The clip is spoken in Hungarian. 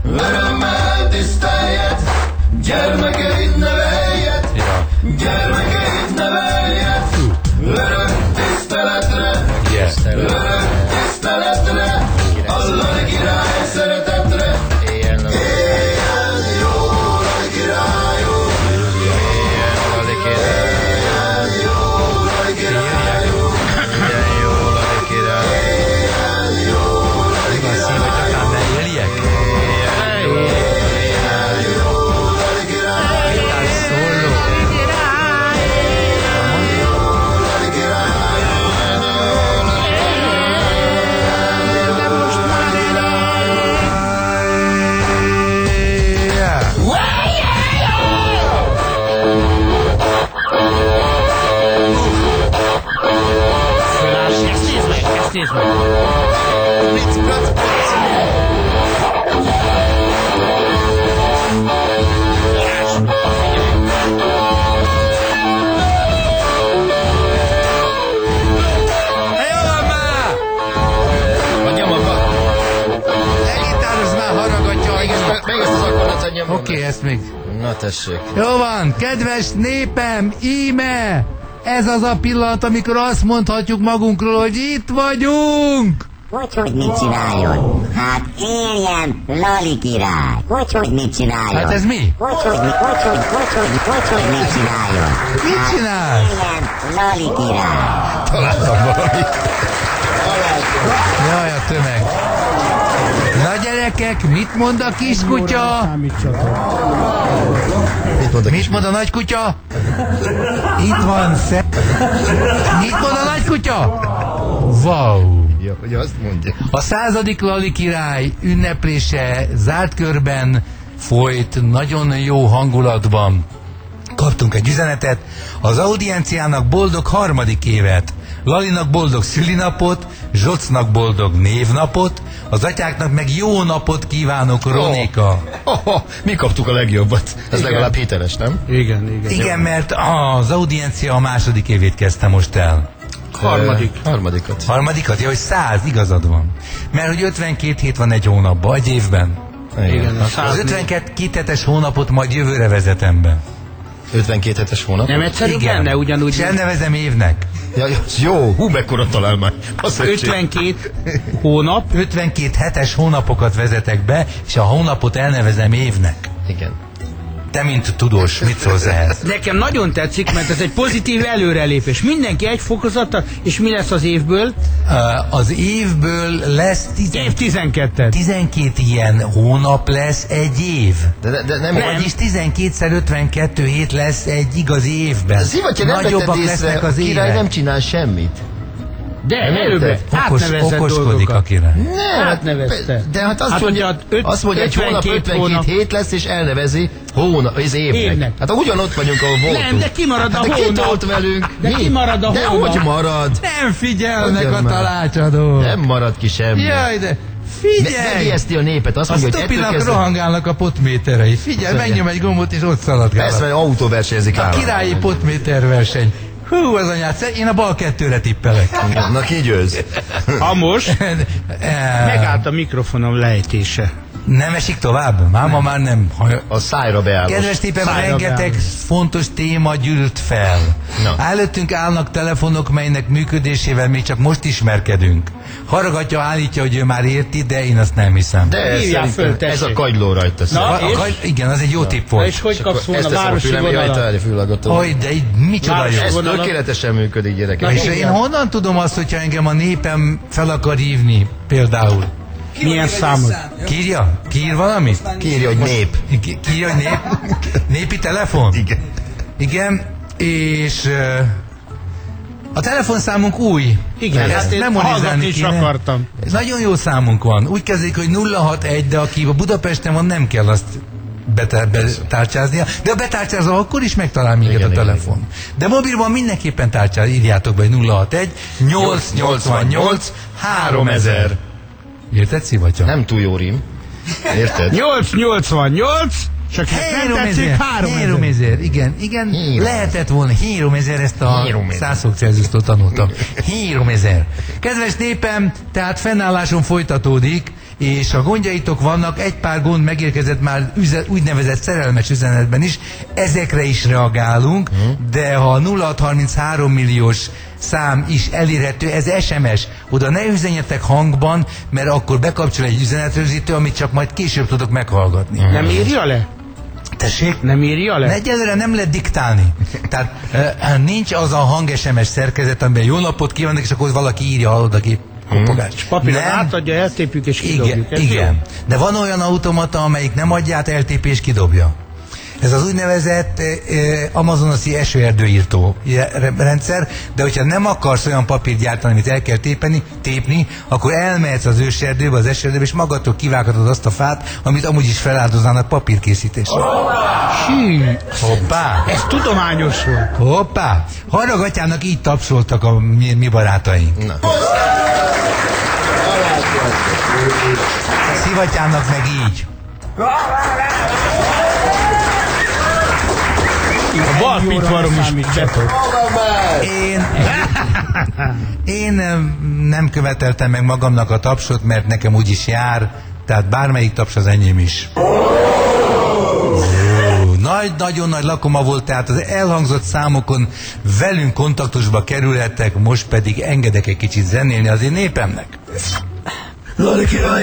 örömmel tiszteljet, gyermekeit neveljet, gyermekeit neveljet, örök tiszteletre, örök tiszteletre, a Lali király szeretetre. Éjjel jó, Lali király, jó, éjjel Lali király, jó, Lali király, jó, éjjel jó, Lali király, éjjel jó, Lali király, éjjel jó, Lali király, szóló. Nézd meg! Oké, ezt még. Na tessék. Jó van, kedves népem, íme! Ez az a pillanat, amikor azt mondhatjuk magunkról, hogy itt vagyunk! Hogy mit csináljon? Hát éljen, Lali király! Hogy mit csináljon? Hát ez mi? Hogy mit csináljon? Mit csinál? Éljen, Lali király! Találtam valamit. Jaj, a tömeg. Na gyerekek, mit mond a kiskutya? Mit mond a nagykutya? Itt van Mit mond a nagykutya? Wow! Ja, hogy azt mondja. A 100. Lali király ünneplése zárt körben folyt, nagyon jó hangulatban. Kaptunk egy üzenetet, az audienciának boldog 3. évet, Lalinak boldog szülinapot, Zsocnak boldog névnapot, az atyáknak meg jó napot kívánok, Ronika. Mi kaptuk a legjobbat. Ez igen. Legalább hiteles, nem? Igen. Igen, mert az audiencia a 2. évét kezdte most el. Harmadikat. Harmadikat? Ja, hogy 100, igazad van. Mert hogy 52 hét van egy hónapban, egy évben. Igen. Az 52 hetes hónapot majd jövőre vezetem be. 52 hetes hónap? Nem egyszerű benne ugyanúgy. És elnevezem évnek. Ja, jó, mekkora találmány. 52 hónap. 52 hetes hónapokat vezetek be, és a hónapot elnevezem évnek. Igen. Te, mint tudós, mit szólsz ehhez? Nekem nagyon tetszik, mert ez egy pozitív előrelépés. Mindenki egy fokozata, és mi lesz az évből? Az évből lesz 12. 12 ilyen hónap lesz egy év. De nem. Vagyis 12x52 hét lesz egy igazi évben. Szivatja, nem nagyobbak lesznek az évek. Király nem csinál semmit. De előbb átnevezett okoskodik a király. Nem, átnevezte. De hát azt mondja, egy hónap 52 hét lesz, és elnevezi az évnek. Hát ugyanott vagyunk, ahol voltunk. Nem, de kimarad a hónap. Ki volt velünk? De kimarad a hónap. De hogy marad? Nem figyelnek a tanácsadók. Nem marad ki semmi. Jaj, de figyelj! Megijeszti a népet. Azt mondja, hogy Stopinak rohangálnak a potméterei. Figyelj, megnyom egy gombot, és ott szaladgálnak. Persze, mert autóversenyezik a királyi potméterverseny. Hú, az anyát, én a bal 2-re tippelek. Na ki győz? Most megállt a mikrofonom lejtése. Nem esik tovább? Máma már nem. A szájra beáll. Kedves népem, rengeteg fontos téma gyűlt fel. Előttünk állnak telefonok, melynek működésével még csak most ismerkedünk. Haragatja állítja, hogy ő már érti, de én azt nem hiszem. De ez a kagyló rajta. Igen, az egy jó tipp volt. És hogy kapsz volna városi vonalat? Hogy, de így micsoda jó. Ez tökéletesen működik, gyerekek. És én honnan tudom azt, hogyha engem a népem fel akar hívni, például? Milyen számot? Kírja? Kír valamit? Kírja, hogy nép. Kírja, hogy nép? Népi telefon? Igen. Igen, és a telefonszámunk új. Igen, ezt én hallgatni is akartam. Nagyon jó számunk van. Úgy kezdik, hogy 061, de aki a Budapesten van, nem kell azt betárcsáznia. De a betárcsázva akkor is megtalál minket a telefon. Igen. De mobilban mindenképpen írjátok be, hogy 061 888 3000. Érted, Szivatya? Nem túl jó rím. Érted? 888 csak 3000. Igen, lehetett volna 3000, ezt a 100 fok Celsiustól tanultam. 3000. Kedves népem, tehát fennálláson folytatódik, és a gondjaitok vannak, egy pár gond megérkezett már úgynevezett szerelmes üzenetben is, ezekre is reagálunk, de ha a 0633 milliós szám is elérhető, ez SMS, oda ne üzenjetek hangban, mert akkor bekapcsol egy üzenetrögzítő, amit csak majd később tudok meghallgatni. Nem írja le? Tessék? Nem írja le? Egyelőre nem lehet diktálni. Tehát nincs az a hang-SMS szerkezet, amiben jó napot kívánok, és akkor valaki írja, hallod a gép. És papíron átadja, eltépjük és kidobjuk. Igen. De van olyan automata, amelyik nem adja át, eltépi és kidobja. Ez az úgynevezett amazonasi esőerdőírtó rendszer, de hogyha nem akarsz olyan papírt gyártani, amit el kell tépni, akkor elmehetsz az őserdőbe, az esőerdőbe, és magadtól kivághatod azt a fát, amit amúgy is feláldoznának papírkészítésre. Hoppá! Ez tudományos volt. Hoppá! Haragatyának így tapsoltak a mi barátaink. Na. Szivatyának meg így. A bal pitvarom is betok. Én nem követeltem meg magamnak a tapsot, mert nekem úgyis jár, tehát bármelyik taps az enyém is. Nagyon nagy lakoma volt, tehát az elhangzott számokon velünk kontaktusba kerülhettek, most pedig engedek egy kicsit zenélni az én népemnek.